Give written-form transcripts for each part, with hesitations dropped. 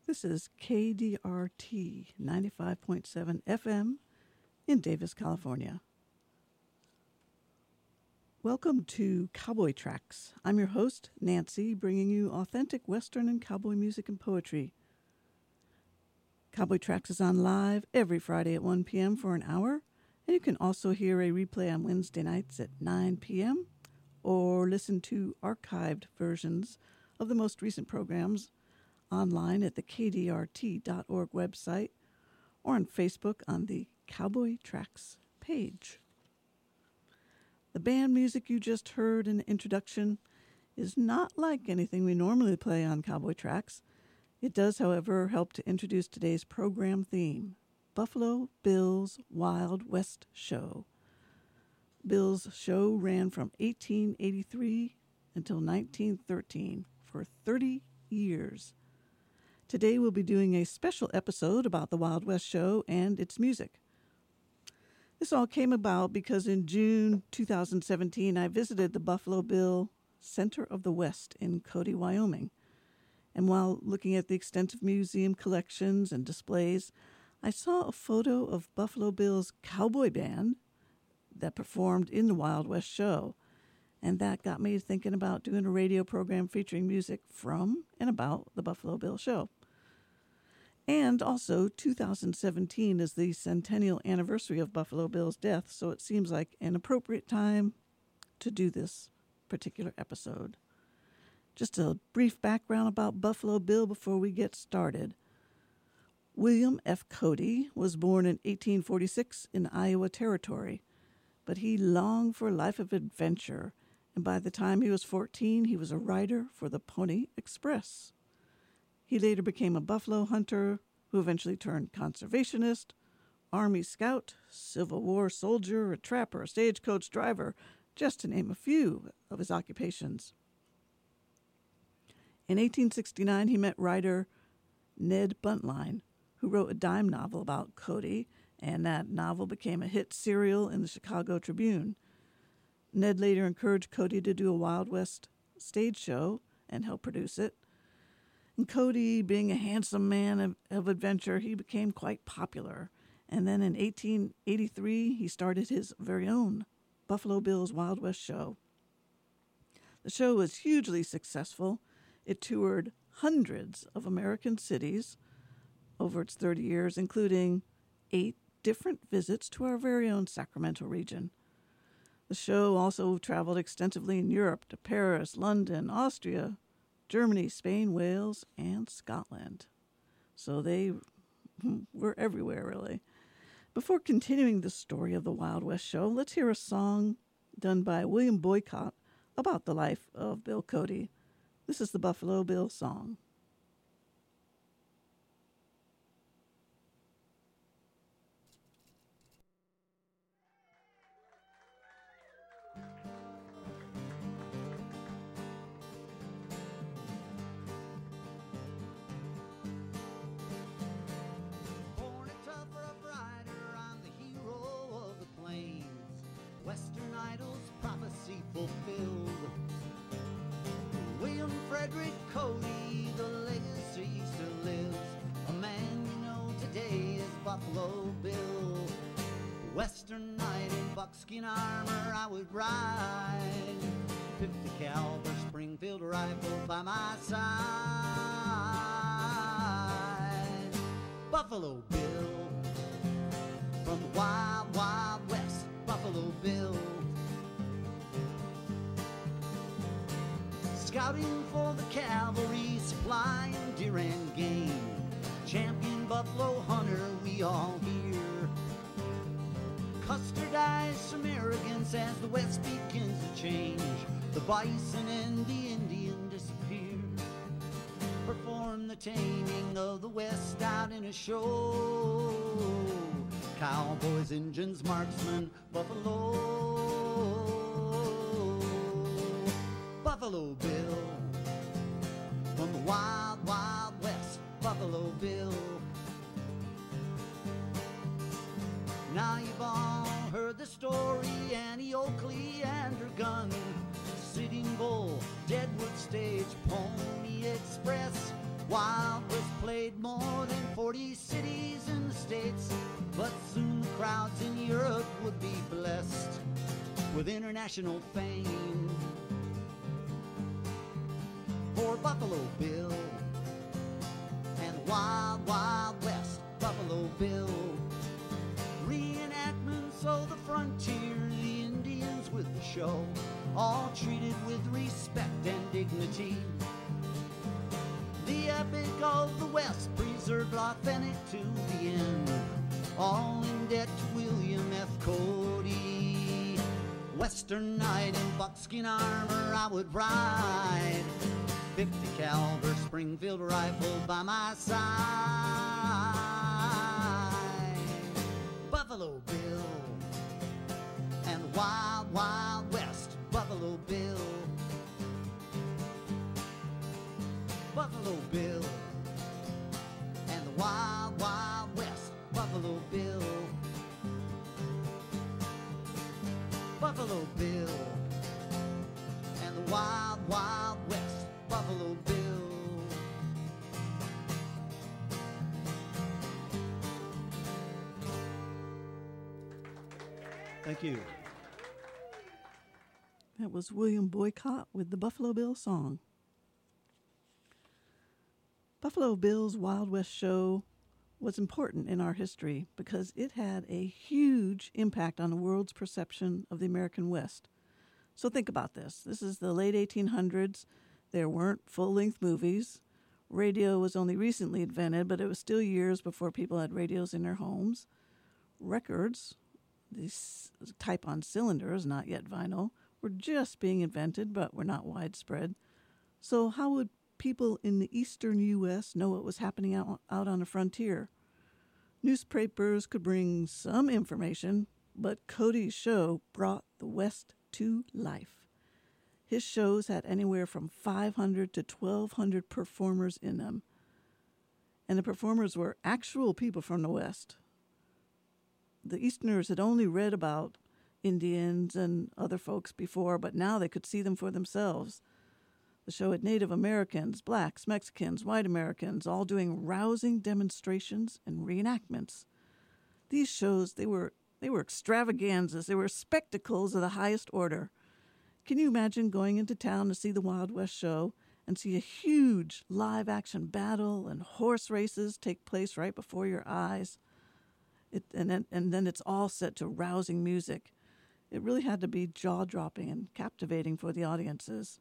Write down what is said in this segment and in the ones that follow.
This is KDRT 95.7 FM in Davis, California. Welcome to Cowboy Tracks. I'm your host, Nancy, bringing you authentic Western and cowboy music and poetry. Cowboy Tracks is on live every Friday at 1 p.m. for an hour, and you can also hear a replay on Wednesday nights at 9 p.m. or listen to archived versions of the most recent programs online at the kdrt.org website or on Facebook on the Cowboy Tracks page. The band music you just heard in the introduction is not like anything we normally play on Cowboy Tracks. It does, however, help to introduce today's program theme, Buffalo Bill's Wild West Show. Bill's show ran from 1883 until 1913 for 30 years. Today we'll be doing a special episode about the Wild West Show and its music. This all came about because in June 2017 I visited the Buffalo Bill Center of the West in Cody, Wyoming. And while looking at the extensive museum collections and displays, I saw a photo of Buffalo Bill's cowboy band that performed in the Wild West Show. And that got me thinking about doing a radio program featuring music from and about the Buffalo Bill Show. And also, 2017 is the centennial anniversary of Buffalo Bill's death, so it seems like an appropriate time to do this particular episode. Just a brief background about Buffalo Bill before we get started. William F. Cody was born in 1846 in Iowa Territory, but he longed for a life of adventure, and by the time he was 14, he was a writer for the Pony Express. He later became a buffalo hunter who eventually turned conservationist, Army scout, Civil War soldier, a trapper, a stagecoach driver, just to name a few of his occupations. In 1869, he met writer Ned Buntline, who wrote a dime novel about Cody, and that novel became a hit serial in the Chicago Tribune. Ned later encouraged Cody to do a Wild West stage show and help produce it. And Cody, being a handsome man of adventure, he became quite popular. And then in 1883, he started his very own Buffalo Bill's Wild West Show. The show was hugely successful. It toured hundreds of American cities over its 30 years, including 8 different visits to our very own Sacramento region. The show also traveled extensively in Europe to Paris, London, Austria, Germany, Spain, Wales, and Scotland. So they were everywhere, really. Before continuing the story of the Wild West Show, let's hear a song done by William Boycott about the life of Bill Cody. This is the Buffalo Bill song. Western Idol's prophecy fulfilled. William Frederick Cody, the legacy still lives. A man you know today is Buffalo Bill. Western night in buckskin armor I would ride, 50 caliber Springfield rifle by my side. Buffalo Bill, from the wild, wild west. Buffalo Bill, scouting for the cavalry, supplying deer and game. Champion buffalo hunter, we all hear. Custardized some arrogance as the West begins to change. The bison and the Indian disappear. Perform the taming of the West out in a show. Cowboys, Indians, marksmen, buffalo. Buffalo Bill, from the wild, wild west. Buffalo Bill. Now you've all heard the story, Annie Oakley and her gun. Sitting Bull, Deadwood Stage, Pony Express. Wild West played West with international fame. For Buffalo Bill and the Wild Wild West, Buffalo Bill. Reenactments of the frontier, the Indians with the show, all treated with respect and dignity. The epic of the West, preserved authentic to the end, all in debt to William F. Cody. Western knight in buckskin armor I would ride, 50 caliber Springfield rifle by my side. Buffalo Bill and the Wild Wild West, Buffalo Bill. Buffalo Bill and the Wild Wild West, Buffalo Bill. Buffalo Bill and the Wild Wild West, Buffalo Bill. Thank you. That was William Boycott with the Buffalo Bill song. Buffalo Bill's Wild West show was important in our history because it had a huge impact on the world's perception of the American West. So think about this. This is the late 1800s. There weren't full-length movies. Radio was only recently invented, but it was still years before people had radios in their homes. Records, these type on cylinders, not yet vinyl, were just being invented, but were not widespread. So how would people in the eastern U.S. know what was happening out on the frontier? Newspapers could bring some information, but Cody's show brought the West to life. His shows had anywhere from 500 to 1,200 performers in them. And the performers were actual people from the West. The Easterners had only read about Indians and other folks before, but now they could see them for themselves. The show had Native Americans, blacks, Mexicans, white Americans, all doing rousing demonstrations and reenactments. These shows, they were extravaganzas. They were spectacles of the highest order. Can you imagine going into town to see the Wild West show and see a huge live-action battle and horse races take place right before your eyes? And then it's all set to rousing music. It really had to be jaw-dropping and captivating for the audiences.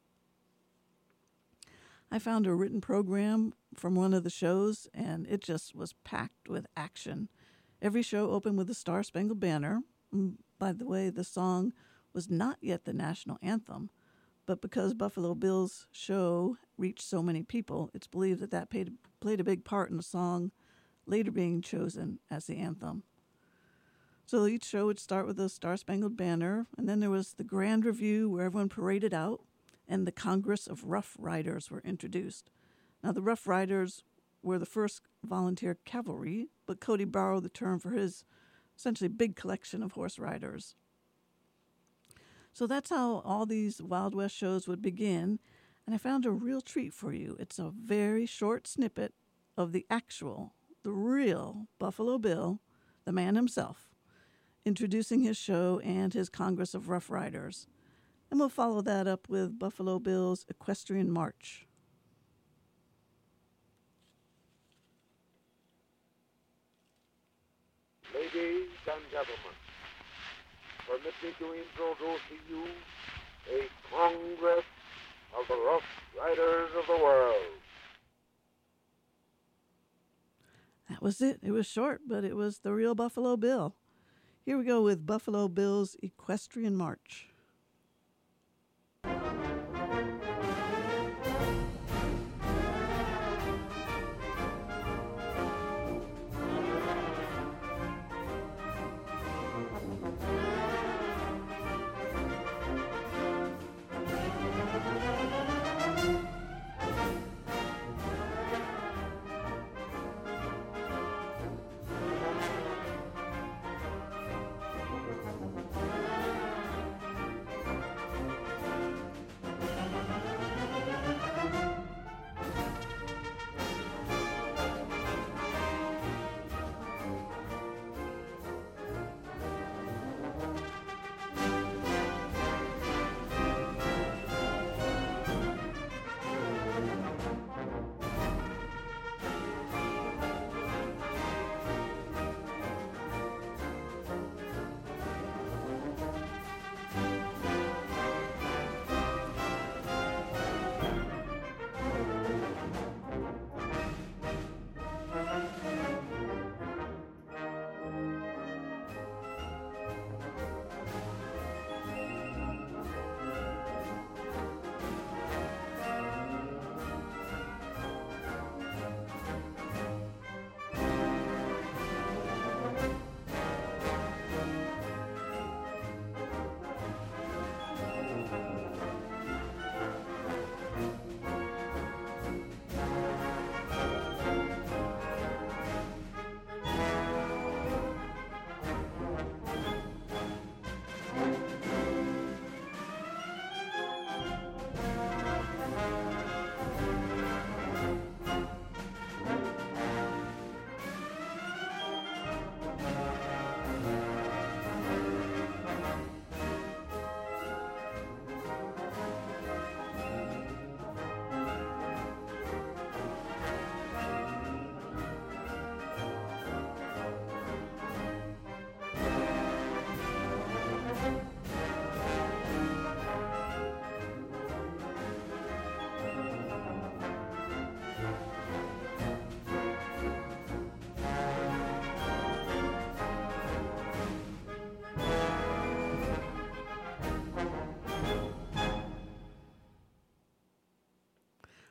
I found a written program from one of the shows, and it just was packed with action. Every show opened with the Star-Spangled Banner. By the way, the song was not yet the national anthem, but because Buffalo Bill's show reached so many people, it's believed that played a big part in the song later being chosen as the anthem. So each show would start with the Star-Spangled Banner, and then there was the Grand Review where everyone paraded out, and the Congress of Rough Riders were introduced. Now, the Rough Riders were the first volunteer cavalry, but Cody borrowed the term for his essentially big collection of horse riders. So that's how all these Wild West shows would begin, and I found a real treat for you. It's a very short snippet of the real Buffalo Bill, the man himself, introducing his show and his Congress of Rough Riders. And we'll follow that up with Buffalo Bill's Equestrian March. Ladies and gentlemen, permit me to introduce to you a Congress of the Rough Riders of the world. That was it. It was short, but it was the real Buffalo Bill. Here we go with Buffalo Bill's Equestrian March.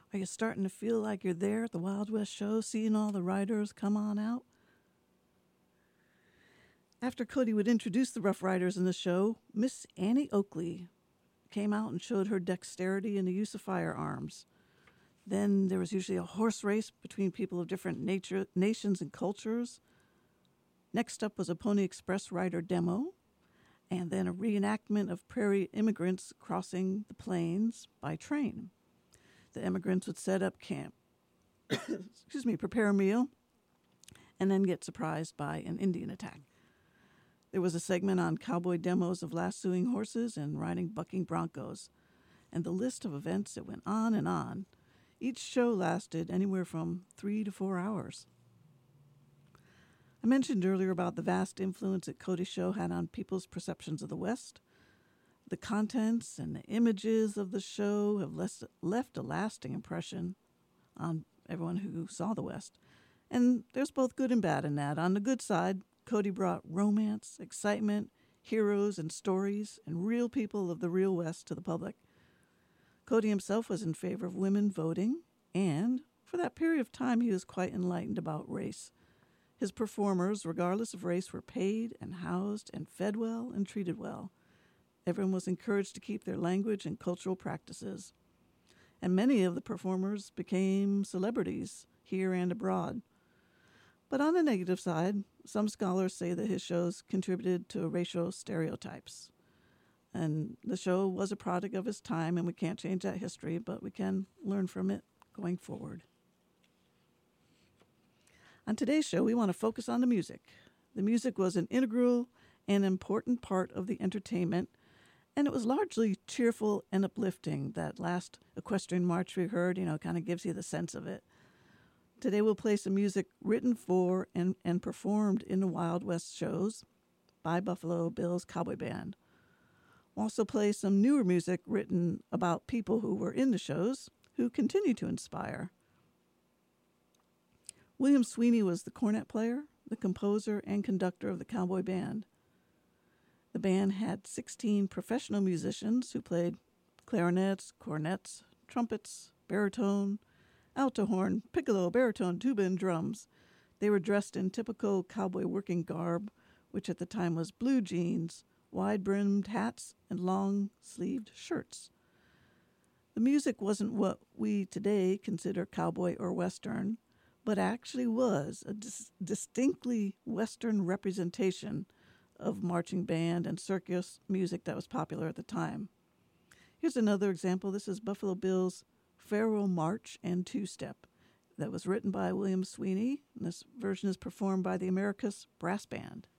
Are you starting to feel like you're there at the Wild West show, seeing all the riders come on out? After Cody would introduce the Rough Riders in the show, Miss Annie Oakley came out and showed her dexterity in the use of firearms. Then there was usually a horse race between people of different nations and cultures. Next up was a Pony Express rider demo, and then a reenactment of prairie immigrants crossing the plains by train. The immigrants would set up camp, prepare a meal, and then get surprised by an Indian attack. There was a segment on cowboy demos of lassoing horses and riding bucking broncos, and the list of events that went on and on. Each show lasted anywhere from 3 to 4 hours. I mentioned earlier about the vast influence that Cody's show had on people's perceptions of the West. The contents and the images of the show have left a lasting impression on everyone who saw the West. And there's both good and bad in that. On the good side, Cody brought romance, excitement, heroes, and stories, and real people of the real West to the public. Cody himself was in favor of women voting, and for that period of time, he was quite enlightened about race. His performers, regardless of race, were paid and housed and fed well and treated well. Everyone was encouraged to keep their language and cultural practices. And many of the performers became celebrities here and abroad. But on the negative side, some scholars say that his shows contributed to racial stereotypes. And the show was a product of his time, and we can't change that history, but we can learn from it going forward. On today's show, we want to focus on the music. The music was an integral and important part of the entertainment, and it was largely cheerful and uplifting. That last equestrian march we heard, kind of gives you the sense of it. Today we'll play some music written for and performed in the Wild West shows by Buffalo Bill's Cowboy Band. We'll also play some newer music written about people who were in the shows who continue to inspire. William Sweeney was the cornet player, the composer, and conductor of the Cowboy Band. The band had 16 professional musicians who played clarinets, cornets, trumpets, baritone, alto horn, piccolo, baritone, tuba, and drums. They were dressed in typical cowboy working garb, which at the time was blue jeans, wide-brimmed hats, and long-sleeved shirts. The music wasn't what we today consider cowboy or Western, but actually was a distinctly Western representation of marching band and circus music that was popular at the time. Here's another example. This is Buffalo Bill's Pharaoh March and Two-Step that was written by William Sweeney, and this version is performed by the Americas Brass Band.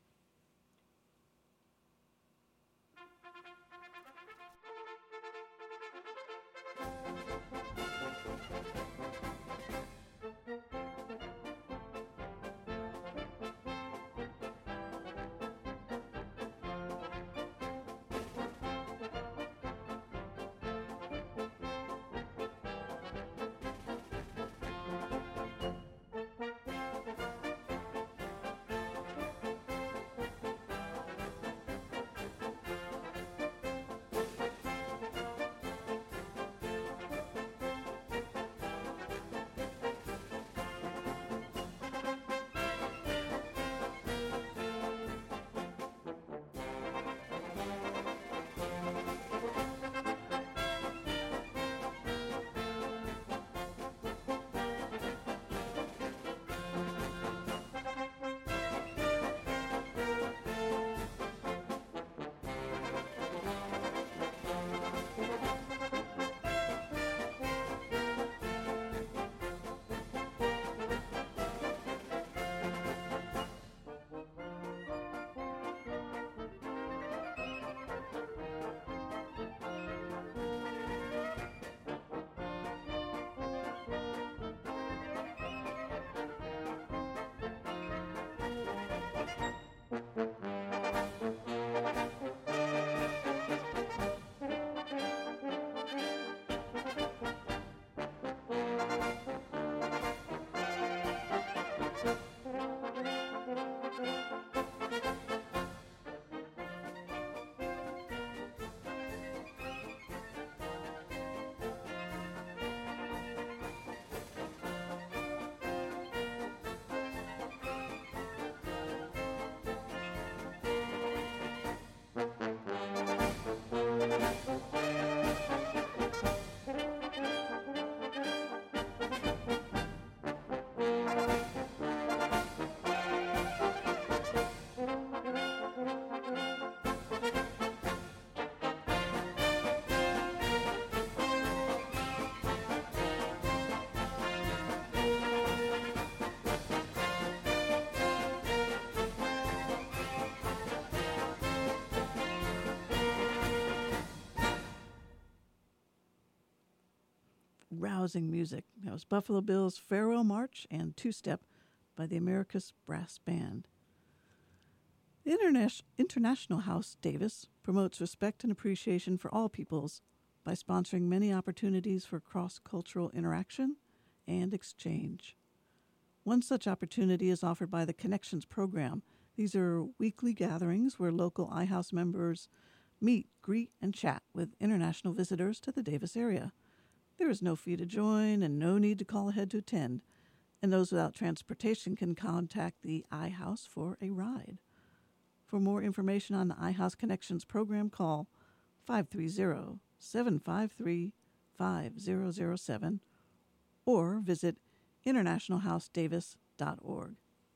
rousing music. That was Buffalo Bill's Farewell March and Two-Step by the Americas Brass Band. The International House Davis promotes respect and appreciation for all peoples by sponsoring many opportunities for cross-cultural interaction and exchange. One such opportunity is offered by the Connections program. These are weekly gatherings where local iHouse members meet, greet, and chat with international visitors to the Davis area. There is no fee to join and no need to call ahead to attend, and those without transportation can contact the iHouse for a ride. For more information on the iHouse Connections program, call 530-753-5007 or visit internationalhousedavis.org.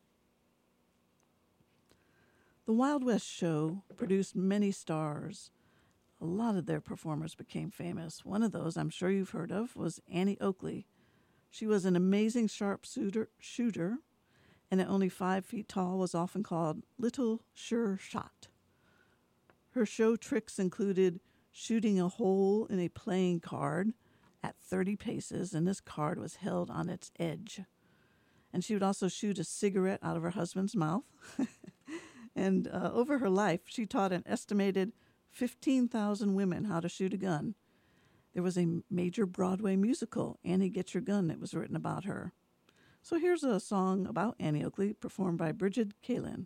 The Wild West Show produced many stars. A lot of their performers became famous. One of those I'm sure you've heard of was Annie Oakley. She was an amazing sharpshooter, and at only 5 feet tall was often called Little Sure Shot. Her show tricks included shooting a hole in a playing card at 30 paces, and this card was held on its edge. And she would also shoot a cigarette out of her husband's mouth. And over her life, she taught an estimated 15,000 women how to shoot a gun. There was a major Broadway musical, Annie Get Your Gun, that was written about her. So here's a song about Annie Oakley performed by Bridget Kalin.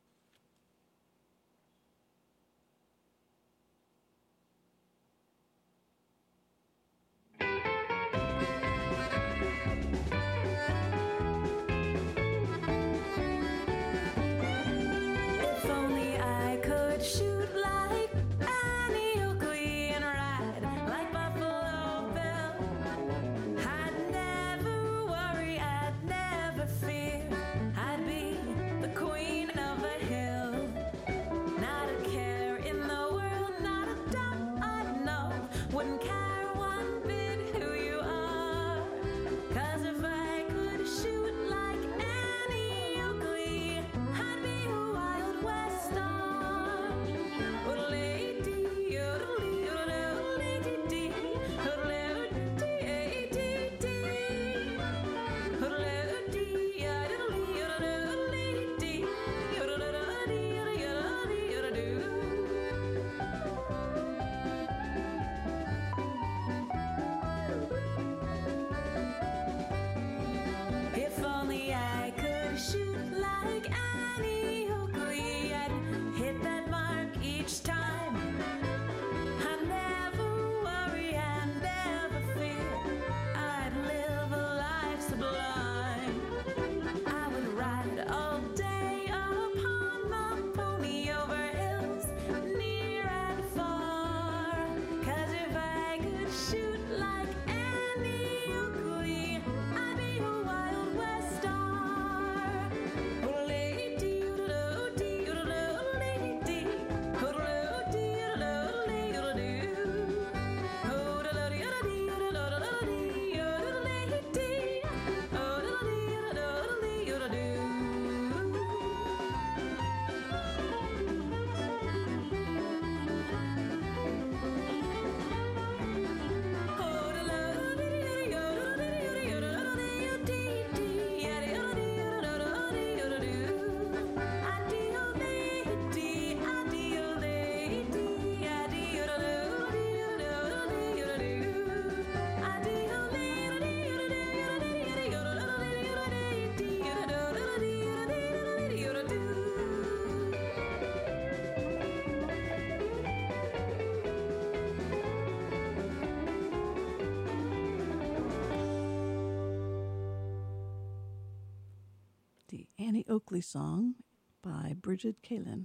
The Annie Oakley song by Bridget Kalin.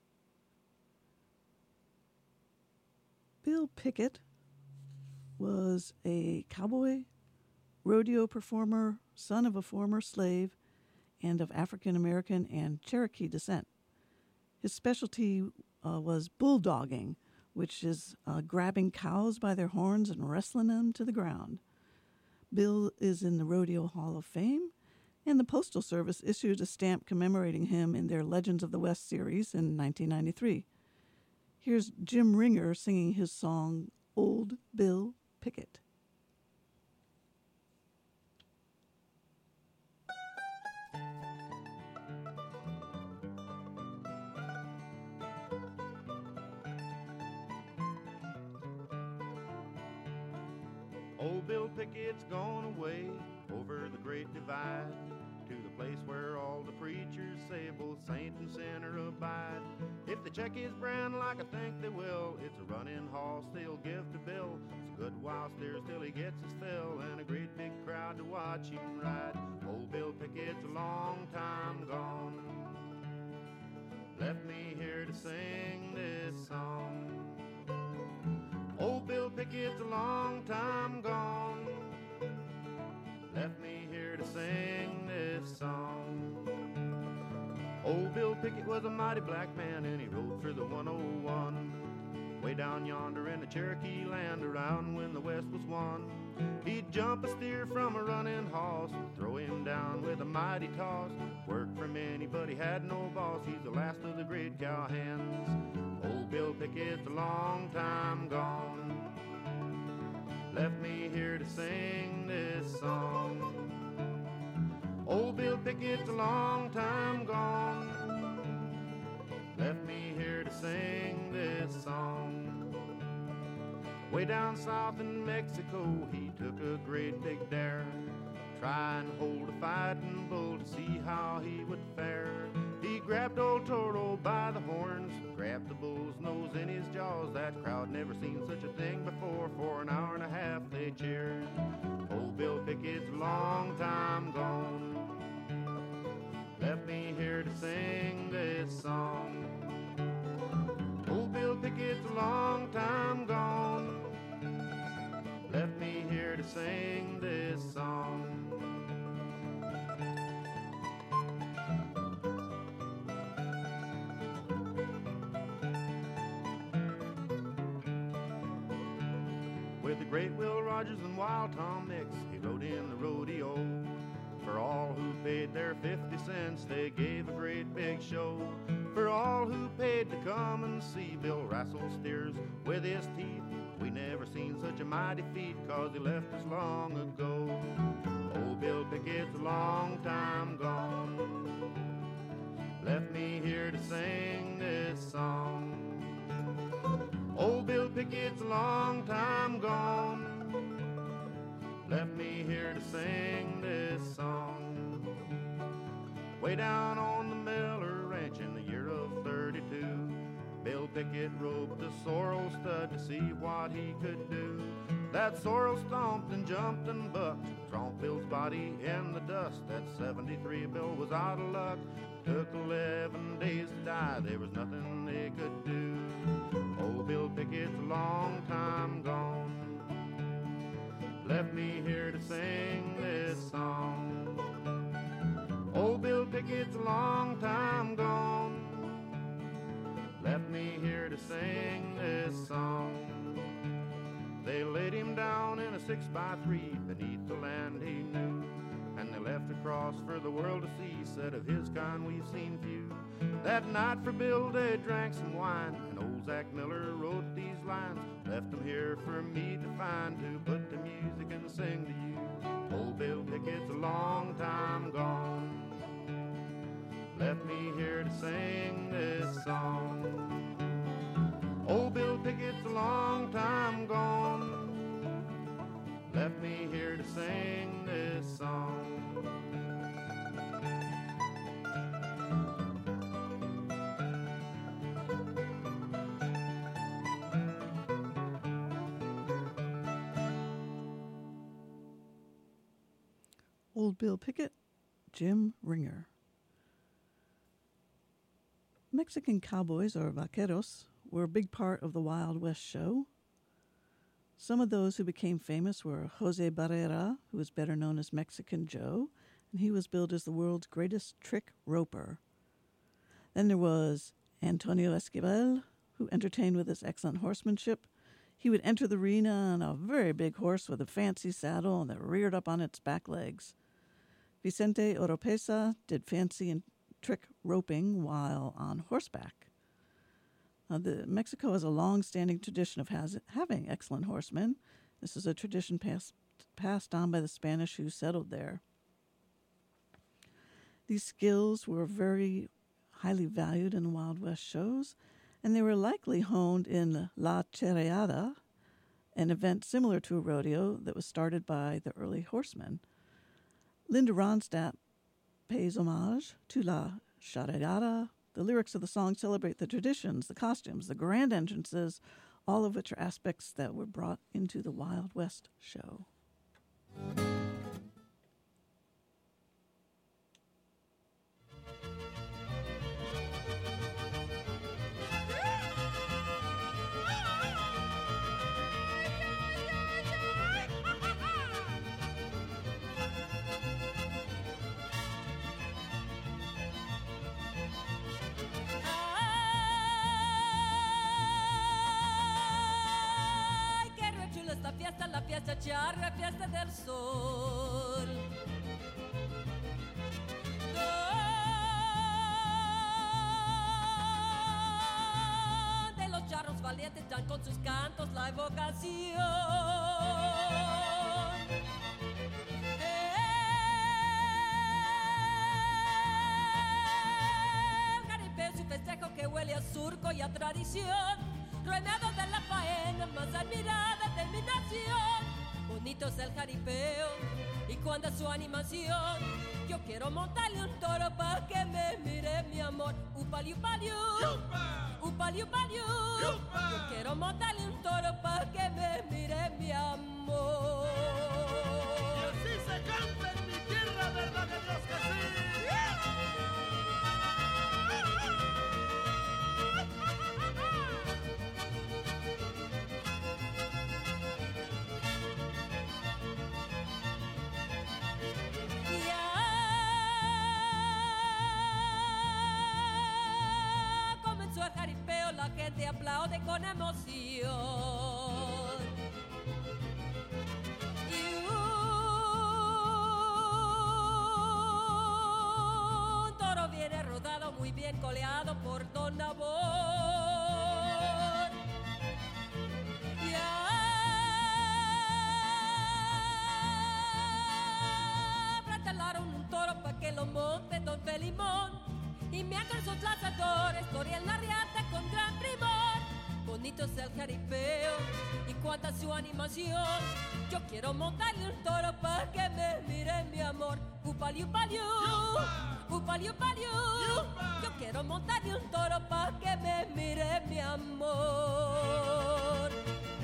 Bill Pickett was a cowboy, rodeo performer, son of a former slave, and of African American and Cherokee descent. His specialty was bulldogging, which is grabbing cows by their horns and wrestling them to the ground. Bill is in the Rodeo Hall of Fame, and the Postal Service issued a stamp commemorating him in their Legends of the West series in 1993. Here's Jim Ringer singing his song, Old Bill Pickett. Old Bill Pickett's gone away over the great divide to the place where all the preachers say both saint and sinner abide. If they check his brand like I think they will, it's a running hoss they'll give to Bill. It's a good while steers till he gets his fill and a great big crowd to watch him ride. Old Bill Pickett's a long time gone, left me here to sing this song. Old Bill Pickett's a long time gone, left me here to sing this song. Old Bill Pickett was a mighty black man and he rode for the 101 way down yonder in the Cherokee land around when the West was won. He'd jump a steer from a running hoss and throw him down with a mighty toss. Worked for many but he had no boss, he's the last of the great cowhands. Old Bill Pickett's a long time gone, left me here to sing this song. Old Bill Pickett's a long time gone, left me here to sing this song. Way down south in Mexico, he took a great big dare, try and hold a fighting bull to see how he would fare. He grabbed old Toro by the horns, grabbed the bull's nose in his jaws. That crowd never seen such a thing before. For an hour and a half they cheered. Old Bill Pickett's a long time gone, left me here to sing this song. Old Bill Pickett's a long time gone, left me here to sing this song. With the great Will Rogers and Wild Tom Mix, he rode in the rodeo. For all who paid their 50 cents, they gave a great big show. For all who paid to come and see Bill wrestle steers with his teeth, we never seen such a mighty feat, 'cause he left us long ago. Old Bill Pickett's a long time gone, left me here to sing this song. Old Bill Pickett's a long time gone, left me here to sing this song. Way down on the Miller Ranch in the year of 32, Bill Pickett roped a sorrel stud to see what he could do. That sorrel stomped and jumped and bucked, tromped Bill's body in the dust. At 73 Bill was out of luck, took 11 days to die, there was nothing they could do. Old Bill Pickett's a long time gone, left me here to sing this song. Old Bill Pickett's a long time gone, left me here to sing this song. They laid him down in a 6x3 beneath the land he knew, and they left across for the world to see. Said of his kind we've seen few. That night for Bill they drank some wine, and old Zach Miller wrote these lines. Left them here for me to find, to put to music and sing to you. Old Bill Pickett's a long time gone, left me here to sing this song. Old Bill Pickett's a long time gone, left me here to sing this song. Old Bill Pickett, Jim Ringer. Mexican cowboys, or vaqueros, were a big part of the Wild West show. Some of those who became famous were Jose Barrera, who was better known as Mexican Joe, and he was billed as the world's greatest trick roper. Then there was Antonio Esquivel, who entertained with his excellent horsemanship. He would enter the arena on a very big horse with a fancy saddle that reared up on its back legs. Vicente Oropesa did fancy and trick roping while on horseback. Mexico has a long-standing tradition of having excellent horsemen. This is a tradition passed on by the Spanish who settled there. These skills were very highly valued in the Wild West shows, and they were likely honed in La Chirriada, an event similar to a rodeo that was started by the early horsemen. Linda Ronstadt pays homage to La Charreada. The lyrics of the song celebrate the traditions, the costumes, the grand entrances, all of which are aspects that were brought into the Wild West show. La fiesta charra, fiesta del sol. Donde los charros valientes dan con sus cantos la evocación. Jaripeo su festejo que huele a surco y a tradición. Rodeado de la faena más admirada de mi nación. Bonito es el jaripeo y cuando es su animación. Yo quiero montarle un toro para que me mire mi amor. Upali upaliu, upali upaliu. Yo quiero montarle un toro para que me mire mi amor. Y así se canta en mi tierra, ¿verdad de Dios que sí? La gente aplaude con emoción y un toro viene rodado muy bien coleado por Don Nabor. Y prepararon un toro para que lo monte Don Felimón. Y mientras sus lanzadores corrían la riata con gran primor. Bonito es el jaripeo y cuánta su animación. Yo quiero montarle un toro para que me mire mi amor. Upali upaliu, upali upaliu. Yo quiero montarle un toro para que me mire mi amor.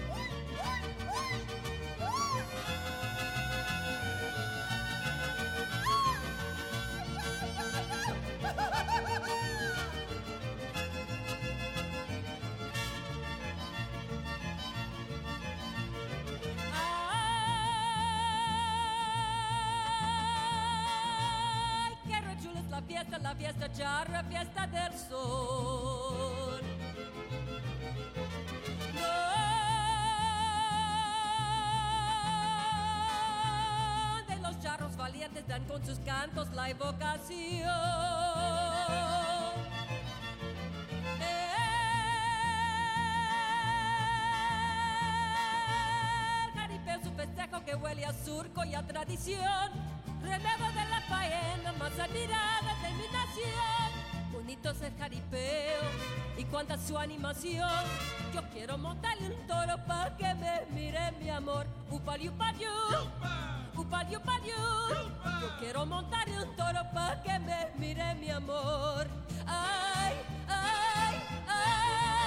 La fiesta charra, fiesta del sol. Donde los charros valientes dan con sus cantos la evocación. El jaripeo su festejo que huele a surco y a tradición. Remedo de la faena más admirada de mi nación. Bonito es el jaripeo y cuánta su animación. Yo quiero montarle un toro para que me mire mi amor. Upali upaliu, upali upaliu. Yo quiero montarle un toro para que me mire mi amor. Ay, ay, ay.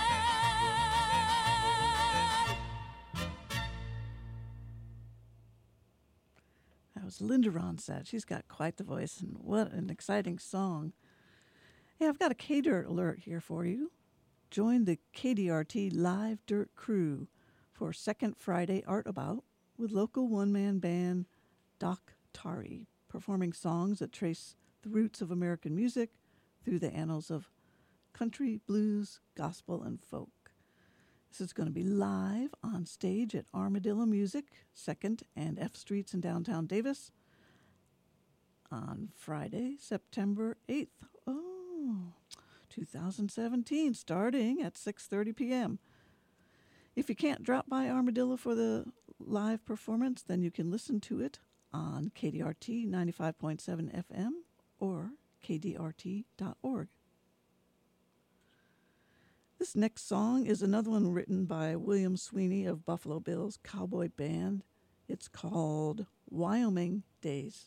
That was Linda Ronstadt. She's got quite the voice, and what an exciting song. Hey, I've got a K-Dirt alert here for you. Join the KDRT Live Dirt Crew for Second Friday Art About with local one-man band Doc Tari, performing songs that trace the roots of American music through the annals of country, blues, gospel, and folk. This is going to be live on stage at Armadillo Music, 2nd and F Streets in downtown Davis on Friday, September 8th. 2017, starting at 6:30 p.m. If you can't drop by Armadillo for the live performance, then you can listen to it on KDRT 95.7 FM or kdrt.org. This next song is another one written by William Sweeney of Buffalo Bill's Cowboy Band. It's called Wyoming Days.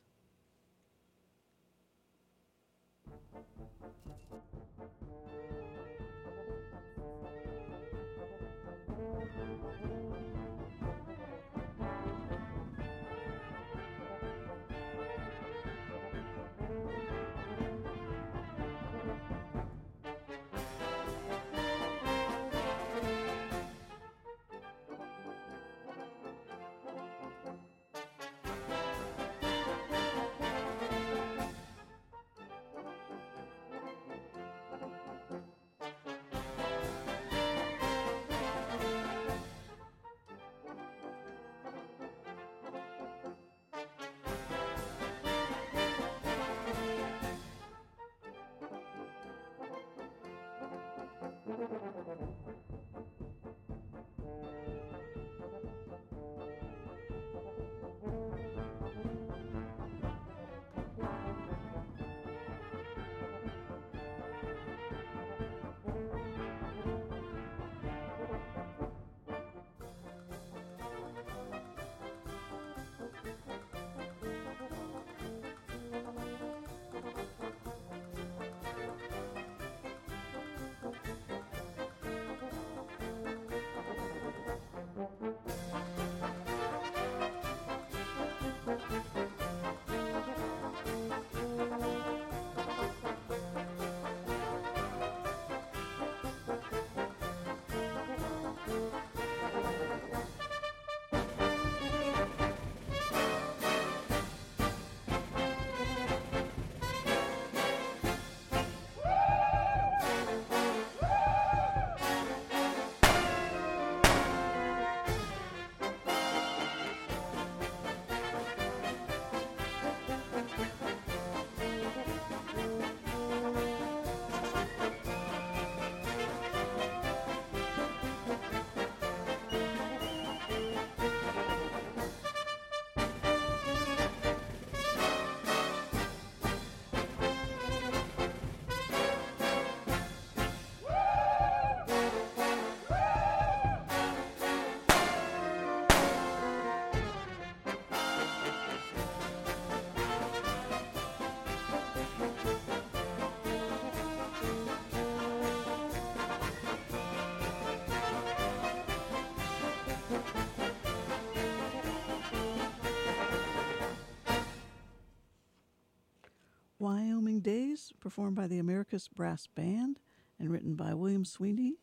Wyoming Days, performed by the Americus Brass Band and written by William Sweeney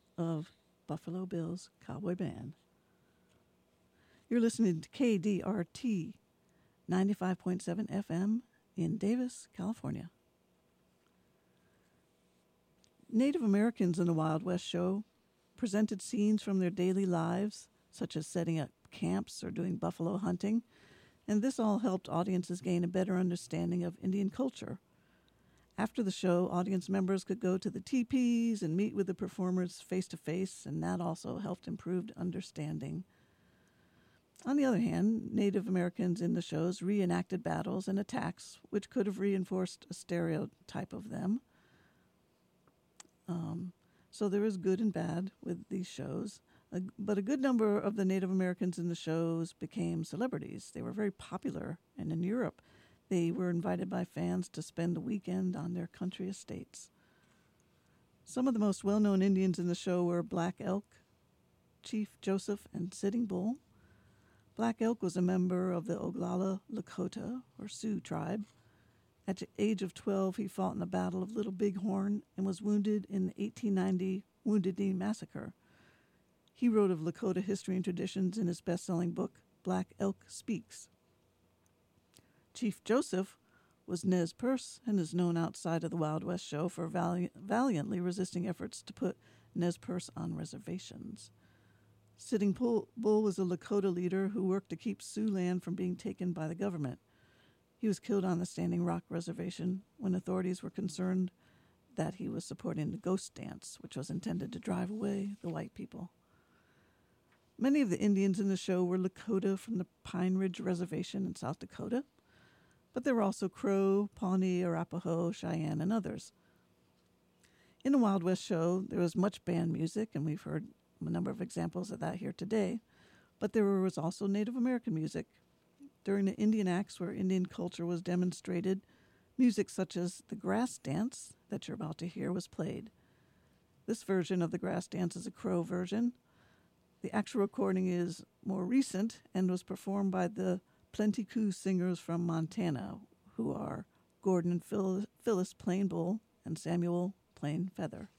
of Buffalo Bill's Cowboy Band. You're listening to KDRT 95.7 FM in Davis, California. Native Americans in the Wild West show presented scenes from their daily lives, such as setting up camps or doing buffalo hunting, and this all helped audiences gain a better understanding of Indian culture. After the show, audience members could go to the teepees and meet with the performers face-to-face, and that also helped improve understanding. On the other hand, Native Americans in the shows reenacted battles and attacks, which could have reinforced a stereotype of them. So there is good and bad with these shows. But a good number of the Native Americans in the shows became celebrities. They were very popular, and in Europe, they were invited by fans to spend the weekend on their country estates. Some of the most well-known Indians in the show were Black Elk, Chief Joseph, and Sitting Bull. Black Elk was a member of the Oglala Lakota, or Sioux tribe. At the age of 12, he fought in the Battle of Little Bighorn and was wounded in the 1890 Wounded Knee Massacre. He wrote of Lakota history and traditions in his best-selling book, Black Elk Speaks. Chief Joseph was Nez Perce and is known outside of the Wild West show for valiantly resisting efforts to put Nez Perce on reservations. Sitting Bull was a Lakota leader who worked to keep Sioux land from being taken by the government. He was killed on the Standing Rock Reservation when authorities were concerned that he was supporting the ghost dance, which was intended to drive away the white people. Many of the Indians in the show were Lakota from the Pine Ridge Reservation in South Dakota, but there were also Crow, Pawnee, Arapaho, Cheyenne, and others. In the Wild West show, there was much band music, and we've heard a number of examples of that here today, but there was also Native American music. During the Indian Acts, where Indian culture was demonstrated, music such as the grass dance that you're about to hear was played. This version of the grass dance is a Crow version. The actual recording is more recent and was performed by the Plenty Coups singers from Montana, who are Gordon and Phyllis Plain Bull and Samuel Plain Feather.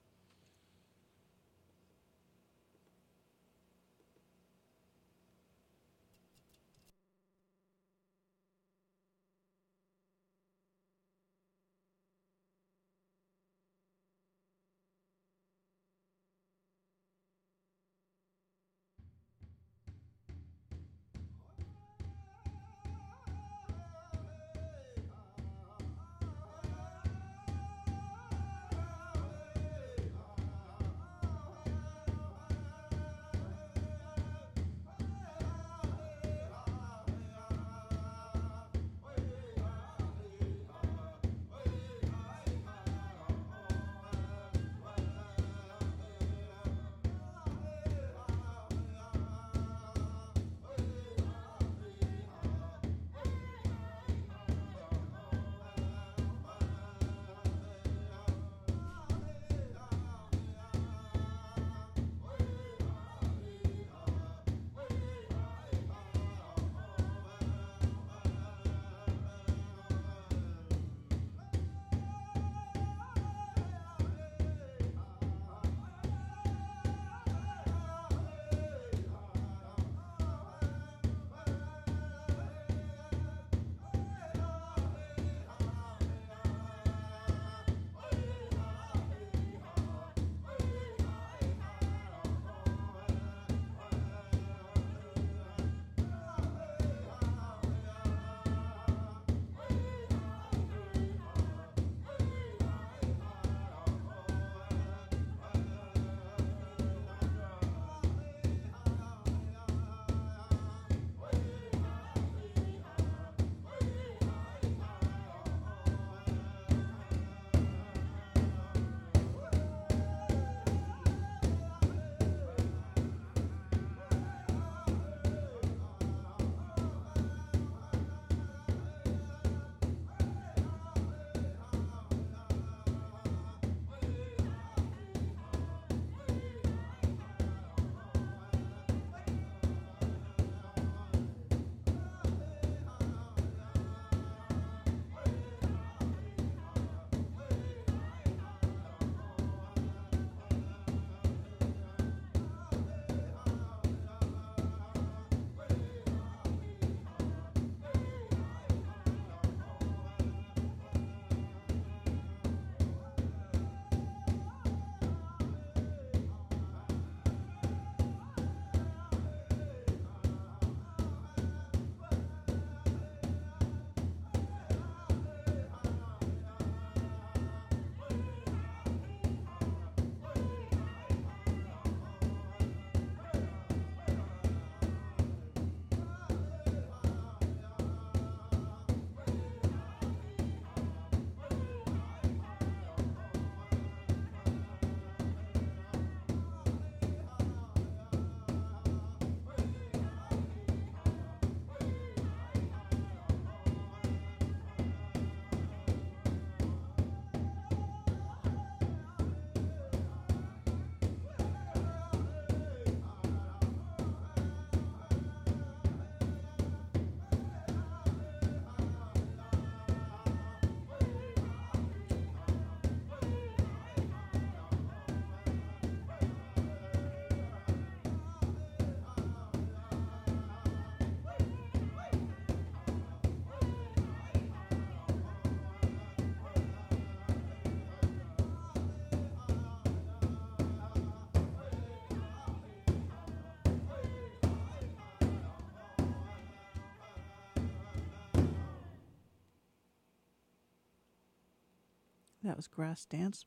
That was Grass Dance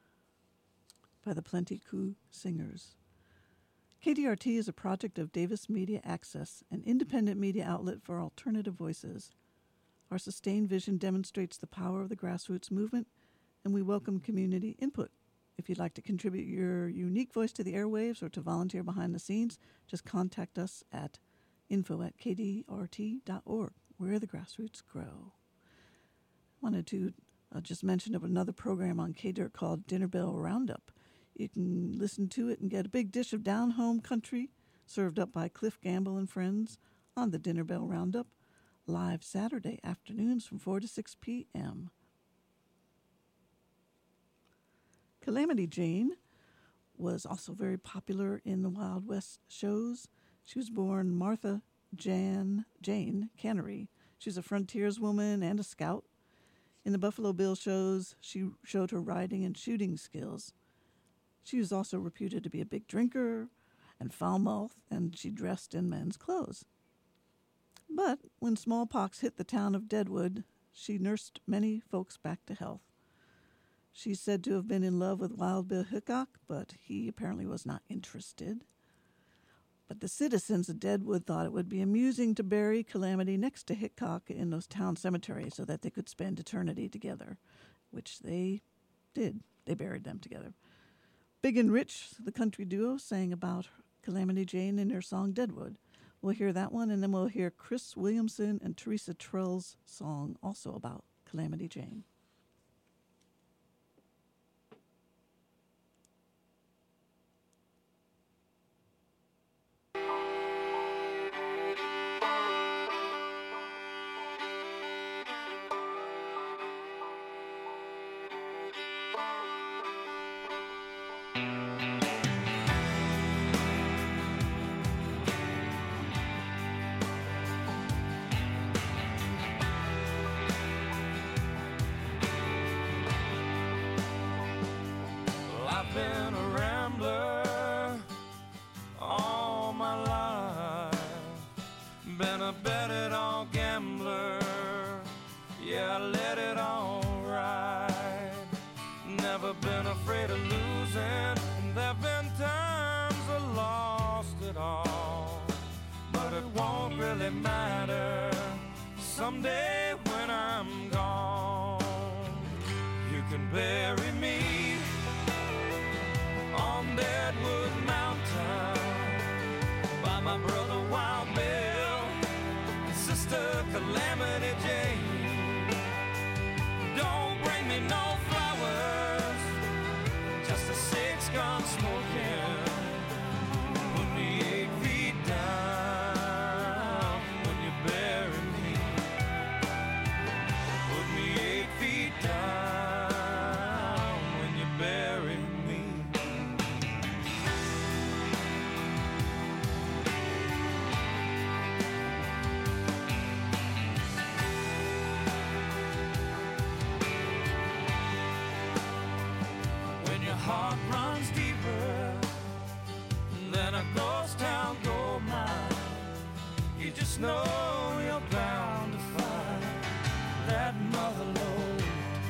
by the Plenty Coups Singers. KDRT is a project of Davis Media Access, an independent media outlet for alternative voices. Our sustained vision demonstrates the power of the grassroots movement, and we welcome community input. If you'd like to contribute your unique voice to the airwaves or to volunteer behind the scenes, just contact us at info@kdrt.org, where the grassroots grow. Wanted to just mention of another program on KDIRT called Dinner Bell Roundup. You can listen to it and get a big dish of down-home country served up by Cliff Gamble and friends on the Dinner Bell Roundup, live Saturday afternoons from 4 to 6 p.m. Calamity Jane was also very popular in the Wild West shows. She was born Martha Jane Cannery. She was a frontierswoman and a scout. In the Buffalo Bill shows, she showed her riding and shooting skills. She was also reputed to be a big drinker and foul-mouthed, and she dressed in men's clothes. But when smallpox hit the town of Deadwood, she nursed many folks back to health. She's said to have been in love with Wild Bill Hickok, but he apparently was not interested. But the citizens of Deadwood thought it would be amusing to bury Calamity next to Hickok in those town cemeteries so that they could spend eternity together, which they did. They buried them together. Big and Rich, the country duo, sang about Calamity Jane in their song Deadwood. We'll hear that one, and then we'll hear Chris Williamson and Teresa Trell's song also about Calamity Jane. Been a rambler all my life, been a bet it all gambler, yeah, I let it all ride, never been afraid of losing, and there've been times I lost it all, but it won't really matter, someday when I'm gone, you can bury me on Deadwood Mountain by my brother Wild Bill and sister Calamity Jane. Don't bring me no flowers, just a 6-gun smoking. Put me 8 feet down when you bury me. Put me 8 feet down when you bury me. Heart runs deeper than a ghost town gold mine. You just know you're bound to find that mother lode.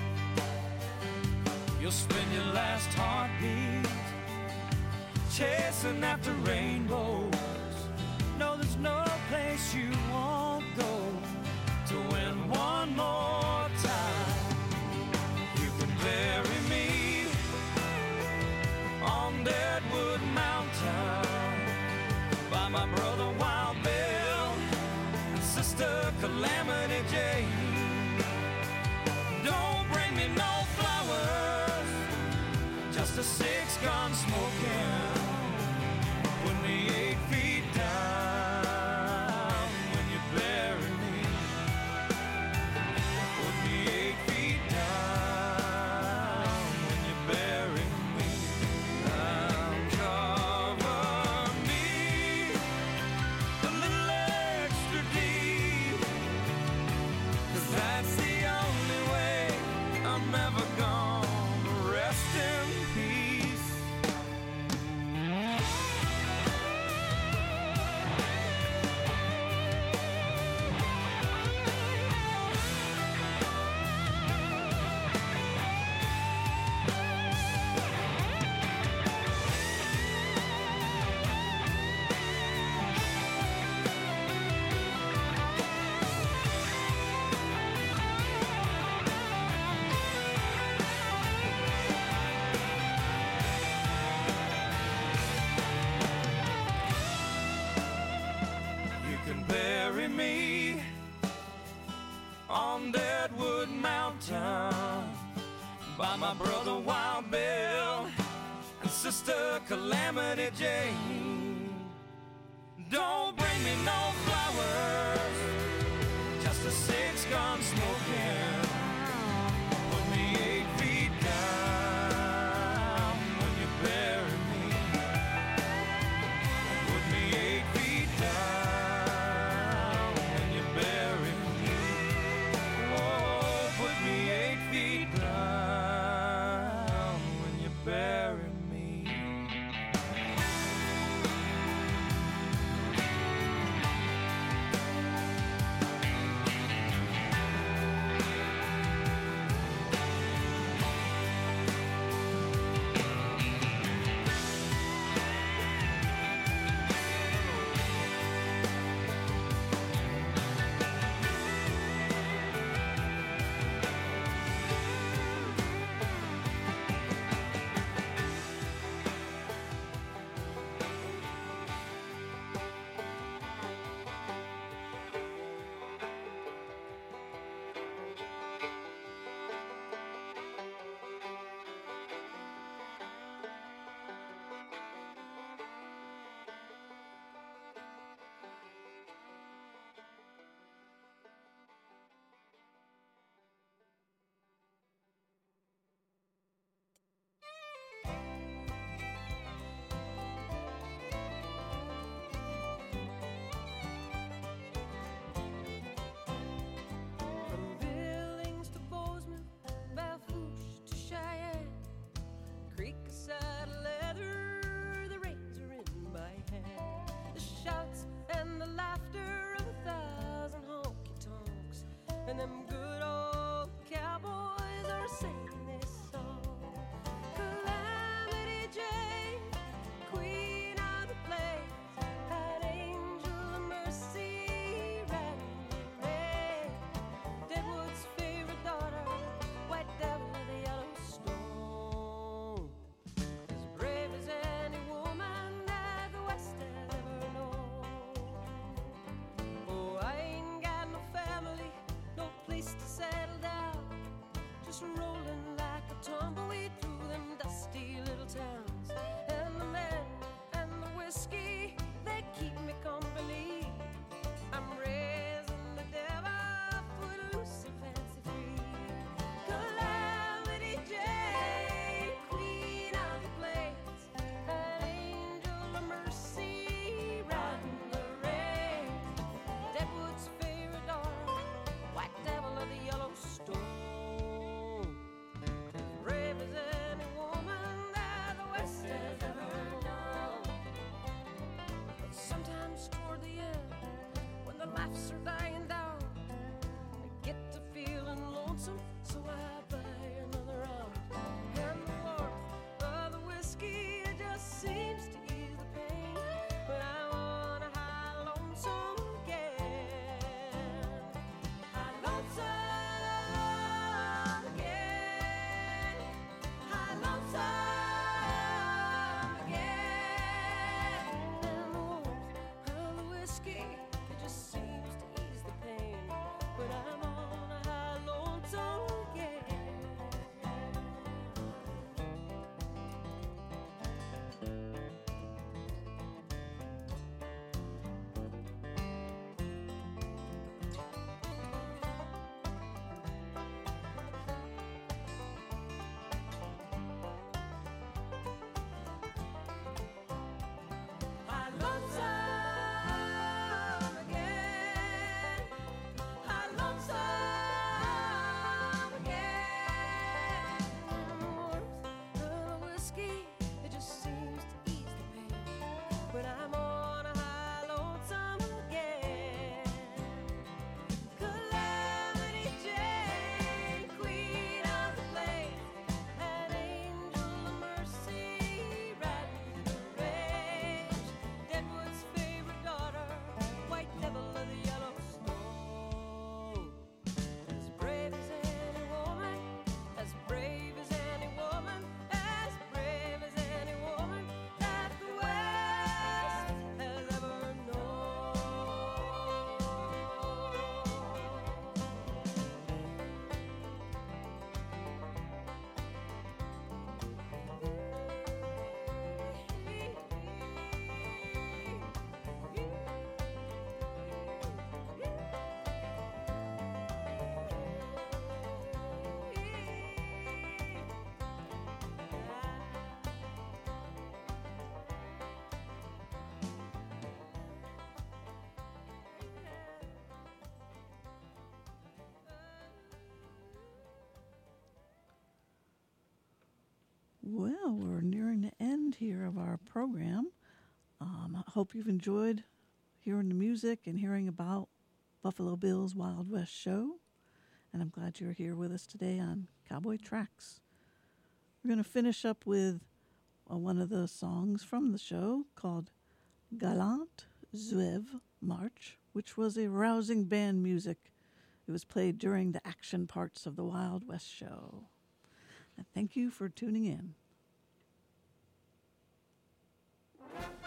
You'll spend your last heartbeat chasing after rainbows. No, there's no place you won't go to win one more time. You can bury me on Deadwood Mountain by my brother Wild Bill and sister Calamity Jane. Don't bring me no flowers, just a 6-gun smoking. Put me 8 me on Deadwood Mountain by my brother Wild Bill and sister Calamity Jane. Don't bring me no flowers, just a 6-gun smoking. Put me 8 feet down when you bury me. Put me 8 feet down when you bury me. Oh, put me 8 feet down when you bury me. And them good old cowboys are singing this song. Calamity Jane, queen of the plains, an angel of mercy riding the rain. Deadwood's favorite daughter, white devil of the Yellowstone, as brave as any woman that the West has ever known. Oh, I ain't got no family, no place to settle down, just rolling like a tumbleweed through them dusty little towns. And the men and the whiskey, they keep me company. I'm raising the devil, foot loose and fancy free. Calamity Jane, queen of the plains, an angel of mercy riding the rain. Deadwood's favorite daughter, white devil of the Yellowstone, as brave as any woman that the West has ever known. But sometimes toward the end, when the laughs are dying down, I get to feeling lonesome, so I buy another round. And the warmth of the whiskey, it just seems to ease the pain. But I wanna high lonesome again. High lonesome again. High lonesome again. And the warmth of the whiskey, it just seems to ease the pain. But I'm on a high lonesome again. we're nearing the end here of our program. I hope you've enjoyed hearing the music and hearing about Buffalo Bill's Wild West Show. And I'm glad you're here with us today on Cowboy Tracks. We're going to finish up with one of the songs from the show called Galant Zouave March, which was a rousing band music. It was played during the action parts of the Wild West Show. And thank you for tuning in.